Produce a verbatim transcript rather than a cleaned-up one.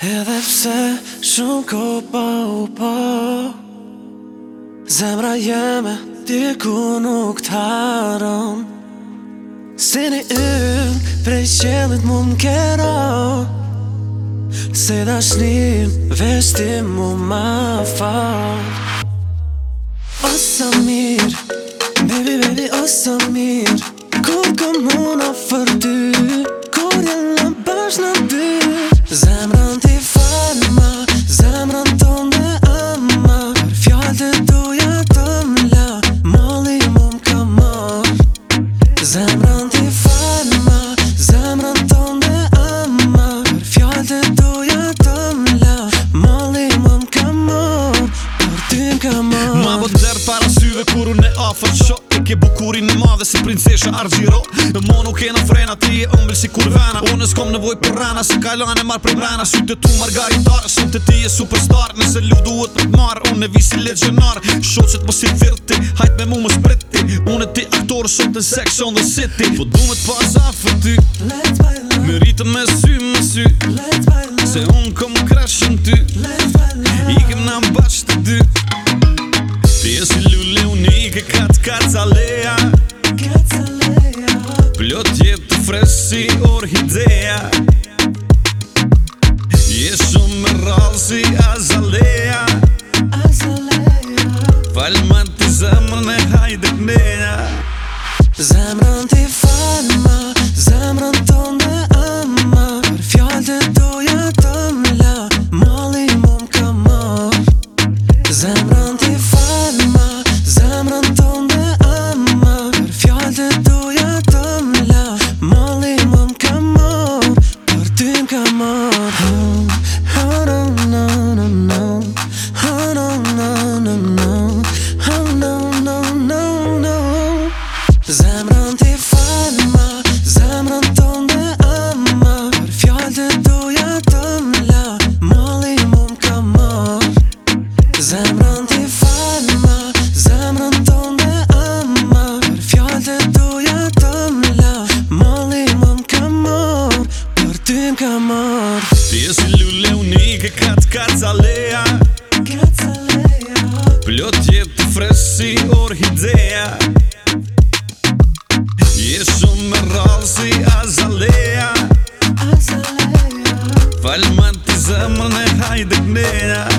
Edhe pse shumë ko pa u pa, zemra jeme diku nuk t'haron. Si një yll prej qelit mu m'kera, se dashnin veshti mu ma fal. O sa mirë, baby baby o sa mirë, kur kom muna për ty, kur jella bash në dy. Zemrën ti falma, zemrën tonë ama, për fjallë të duja të mla, mali mu m'ka mar. Zemrën ti falma, zemrën tonë ama, për fjallë të duja të mla, mali mu m'ka mar, për ty m'ka mar. Ma vë dërë para syve kur unë e afer qo, e ke bukurin e madhe si princesha Argjiro. Mo nuk e në frena, ti e ëmbël si kurvana, unë s'kom nevoj për rana, se kajlane marrë prej brana. Sytë tu margaritar, shumë të ti e superstar, nëse lu duhet me t'marë, unë e visi legionar. Shoqet mos i virti, hajt me mu më spriti, unë e ti aktor shumë të Sex on the City. Po du me t'pas afer ty, me rritë me sy me sy, se unë kom krashën ty, ikem na mbash të dy. Ti e si lule unike, kat kacalea, plot jetë fresh si orhidea, je shumë me rallë si azalea, falma ti zemrën e hajde kneja. Zemrën ti falma, zemrën tonë ama, për fjallë të duja të mla, mali mu m'ka mar. Zemrën ti falma, zemrën tonë ama, për fjallë të duja të mla, mali mu m'ka mar, për ty m'ka mar. Oh no no no no, oh no no no no, oh no no no no. Zemrën ti falma, zemrën tonë ama, për fjallë të duja të mla, mali mu m'ka mar. Zemrën ti falma, zemrën tonë ama, për fjallë të duja të mla, mali mu m'ka mar, për ty m'ka mar. Ti e si lule unike, kat kacalea, plot jetë fresh si orhidea, je shumë me rallë si azalea, falma ti zemrën e hajde kneja.